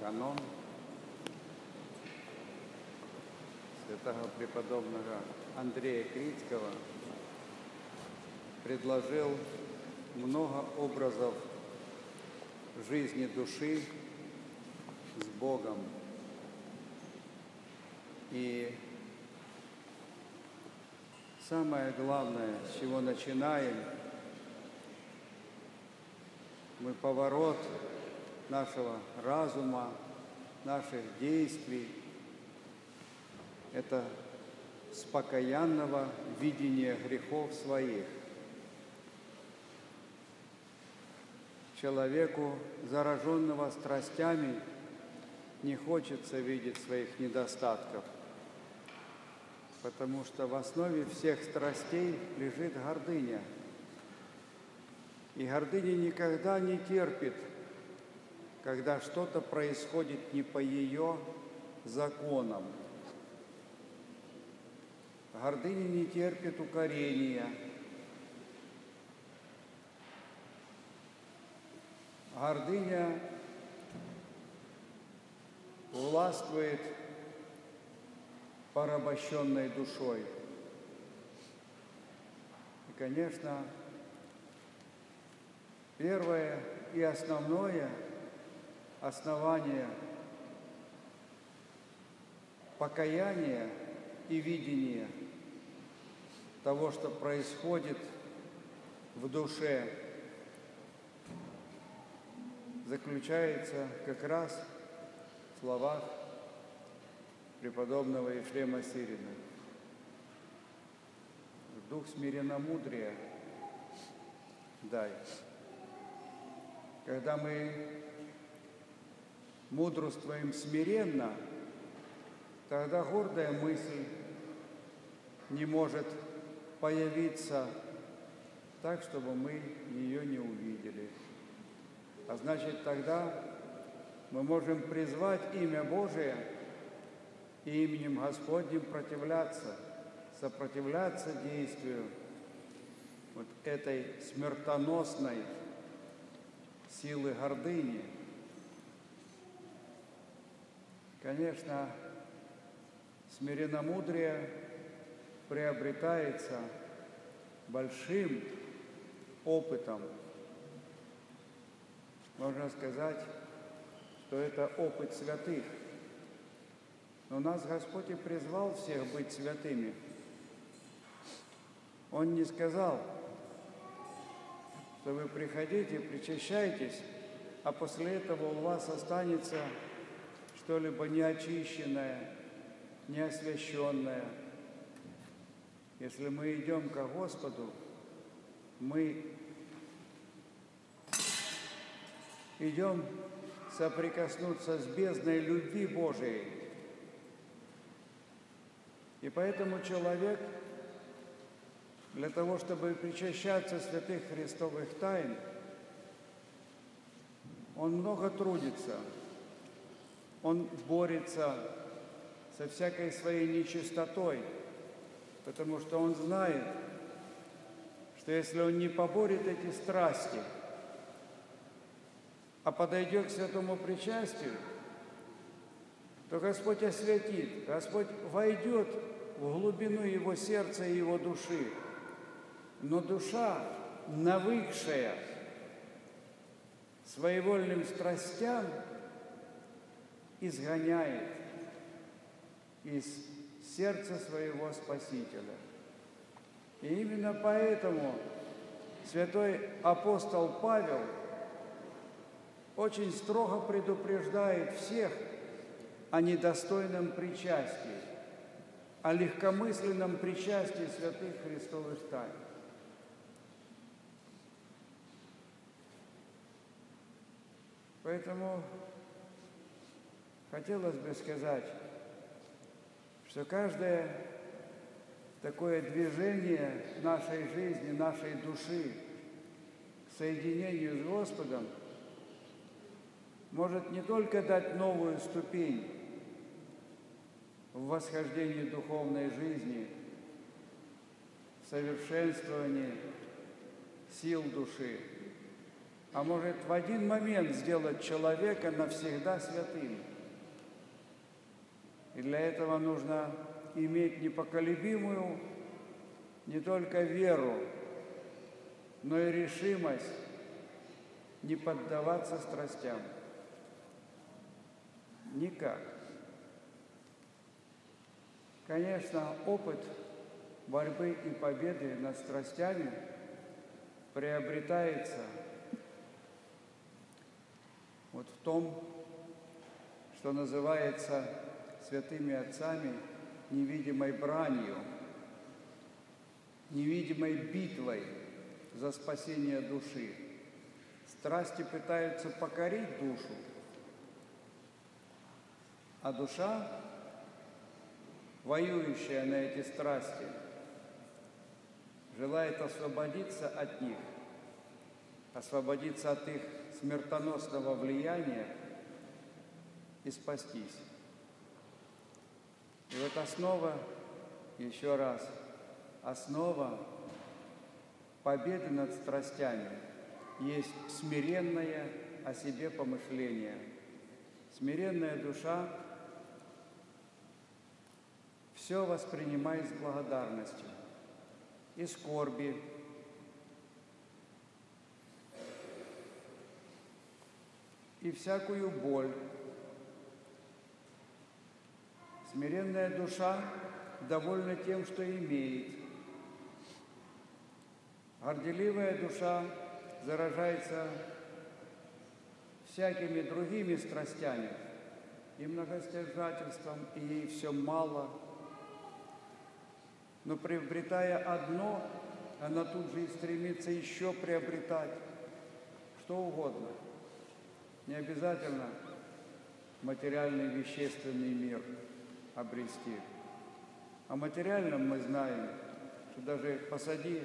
канон святого преподобного Андрея Критского предложил много образов жизни души с Богом. И самое главное, с чего начинаем, мы поворот нашего разума, наших действий, это с покаянного видения грехов своих. Человеку, зараженного страстями, не хочется видеть своих недостатков, потому что в основе всех страстей лежит гордыня. И гордыня никогда не терпит, когда что-то происходит не по ее законам. Гордыня не терпит укорения. Гордыня властвует порабощенной душой. И, конечно, первое и основное основание покаяния и видения того, что происходит в душе, заключается как раз в словах преподобного Ефрема Сирина. Дух смиренномудрия дай. Когда мы мудрствуем смиренно, тогда гордая мысль не может появиться так, чтобы мы ее не увидели. А значит, тогда мы можем призвать имя Божие и именем Господним сопротивляться действию вот этой смертоносной силы гордыни. Конечно, смиренномудрие приобретается большим опытом. Можно сказать, что это опыт святых. Но нас Господь и призвал всех быть святыми. Он не сказал, что вы приходите, причащайтесь, а после этого у вас останется что-либо неочищенное, неосвященное. Если мы идем ко Господу, мы идем соприкоснуться с бездной любви Божией. И поэтому человек для того, чтобы причащаться святых Христовых тайн, он много трудится, он борется со всякой своей нечистотой, потому что он знает, что если он не поборет эти страсти, а подойдет к святому причастию, то Господь освятит, Господь войдет в глубину его сердца и его души. Но душа, навыкшая своевольным страстям, изгоняет из сердца своего Спасителя. И именно поэтому святой апостол Павел очень строго предупреждает всех о недостойном причастии, о легкомысленном причастии святых Христовых тайн. Поэтому хотелось бы сказать, что каждое такое движение нашей жизни, нашей души к соединению с Господом может не только дать новую ступень в восхождении духовной жизни, в совершенствовании сил души, а может в один момент сделать человека навсегда святым. И для этого нужно иметь непоколебимую не только веру, но и решимость не поддаваться страстям. Никак. Конечно, опыт борьбы и победы над страстями приобретается вот в том, что называется святыми отцами невидимой бранью, невидимой битвой за спасение души. Страсти пытаются покорить душу, а душа, воюющая на эти страсти, желает освободиться от них, освободиться от их смертоносного влияния и спастись. И вот основа, еще раз, основа победы над страстями есть смиренное о себе помышление. Смиренная душа все воспринимает с благодарностью, и скорби, и всякую боль. Смиренная душа довольна тем, что имеет. Горделивая душа заражается всякими другими страстями, и многостяжательством, и ей все мало. Но приобретая одно, она тут же и стремится еще приобретать что угодно. Не обязательно материальный вещественный мир обрести. О материальном мы знаем, что даже посади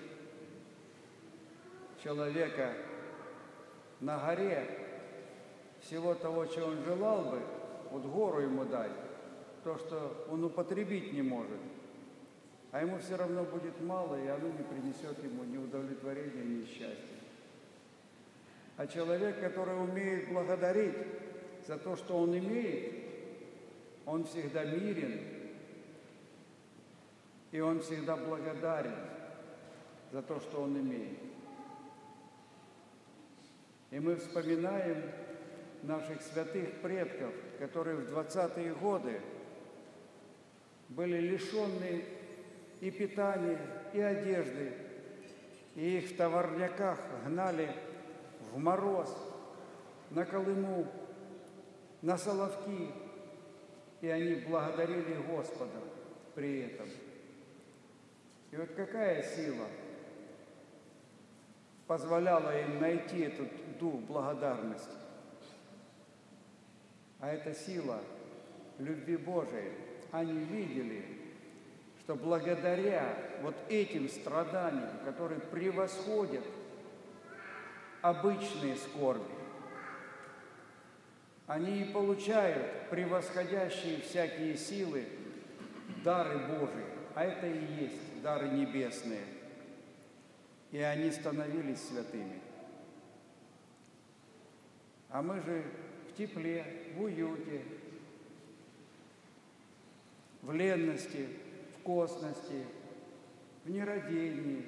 человека на горе, всего того, чего он желал бы, вот гору ему дай, то, что он употребить не может, а ему все равно будет мало, и оно не принесет ему ни удовлетворения, ни счастья. А человек, который умеет благодарить за то, что он имеет, он всегда мирен, и он всегда благодарен за то, что он имеет. И мы вспоминаем наших святых предков, которые в 20-е годы были лишены и питания, и одежды, и их в товарняках гнали в мороз, на Колыму, на Соловки, и они благодарили Господа при этом. И вот какая сила позволяла им найти этот дух благодарности? А это сила любви Божией. Они видели, что благодаря вот этим страданиям, которые превосходят обычные скорби, они и получают превосходящие всякие силы дары Божии, а это и есть дары небесные. И они становились святыми. А мы же в тепле, в уюте, в ленности, в косности, в нерадении,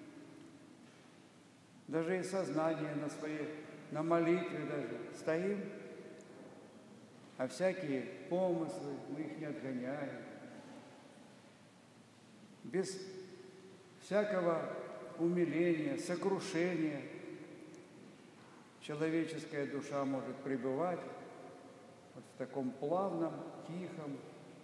даже и сознание на молитве даже стоим, а всякие помыслы, мы их не отгоняем. Без всякого умиления, сокрушения человеческая душа может пребывать вот в таком плавном, тихом,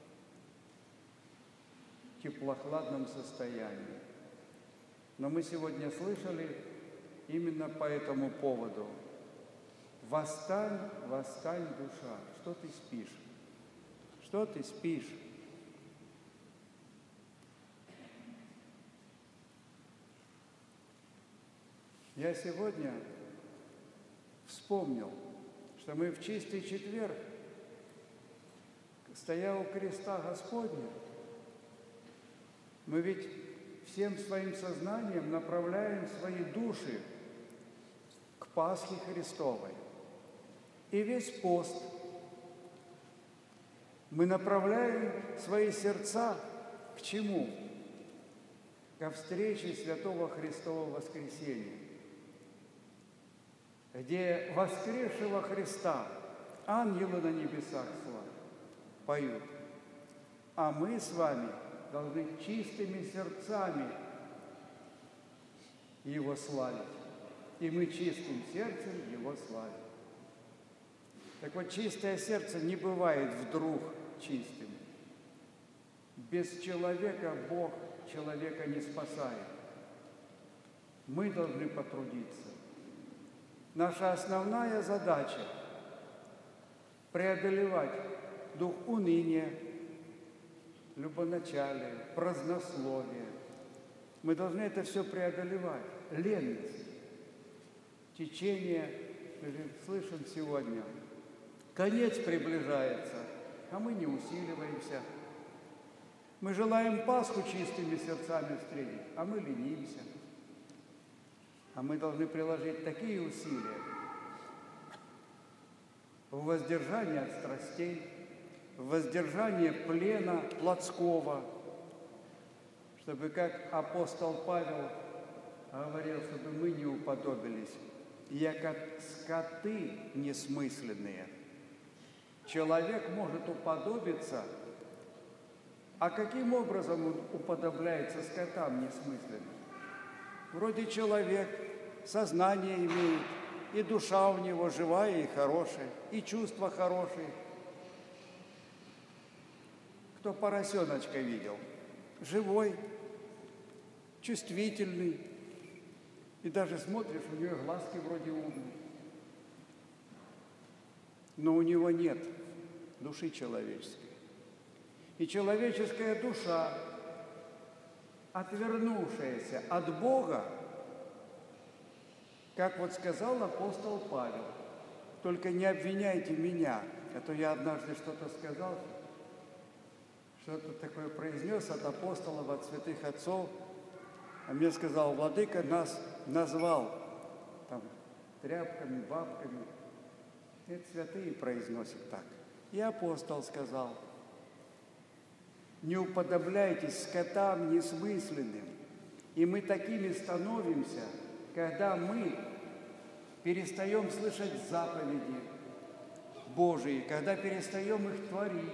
теплохладном состоянии. Но мы сегодня слышали именно по этому поводу: «Восстань, восстань, душа, что ты спишь? Что ты спишь?» Я сегодня вспомнил, что мы в Чистый четверг, стоя у креста Господня, мы ведь всем своим сознанием направляем свои души к Пасхе Христовой. И весь пост мы направляем свои сердца к чему? Ко встрече Святого Христового Воскресения, где воскресшего Христа ангелы на небесах поют, а мы с вами должны чистыми сердцами Его славить. И мы чистым сердцем Его славим. Так вот, чистое сердце не бывает вдруг чистым. Без человека Бог человека не спасает. Мы должны потрудиться. Наша основная задача – преодолевать дух уныния, любоначалия, празднословия. Мы должны это все преодолевать. Ленность, течение, мы же слышим сегодня, конец приближается, а мы не усиливаемся. Мы желаем Пасху чистыми сердцами встретить, а мы ленимся. А мы должны приложить такие усилия в воздержании от страстей, в воздержании плена плотского, чтобы, как апостол Павел говорил, чтобы мы не уподобились, я как скоты несмысленные. Человек может уподобиться, а каким образом он уподобляется скотам несмысленным? Вроде человек сознание имеет, и душа у него живая и хорошая, и чувства хорошие. Кто поросеночка видел? Живой, чувствительный. И даже смотришь, у нее глазки вроде умные. Но у него нет души человеческой. И человеческая душа, отвернувшаяся от Бога, как вот сказал апостол Павел, только не обвиняйте меня, а то я однажды что-то сказал, что-то такое произнес от апостолов, от святых отцов, а мне сказал, владыка нас назвал там тряпками, бабками. Это святые произносят так. И апостол сказал, не уподобляйтесь скотам несмысленным. И мы такими становимся, когда мы перестаем слышать заповеди Божии, когда перестаем их творить,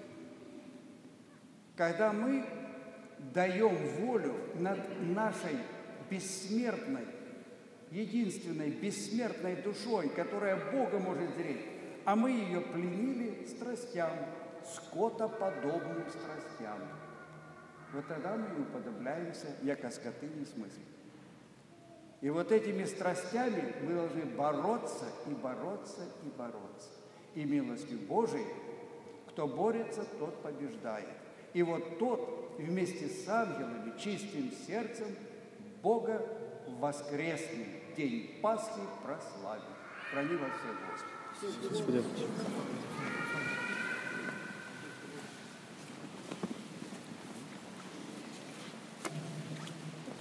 когда мы даем волю над нашей бессмертной, единственной бессмертной душой, которая Бога может зреть, а мы ее пленили страстям, скотоподобным страстям. Вот тогда мы уподобляемся, яко скоты несмысленны. И вот этими страстями мы должны бороться и бороться и бороться. И милостью Божией, кто борется, тот побеждает. И вот тот вместе с ангелами, чистым сердцем, Бога в воскресный день Пасхи прославит. Храни вас всех, Господи. Господи.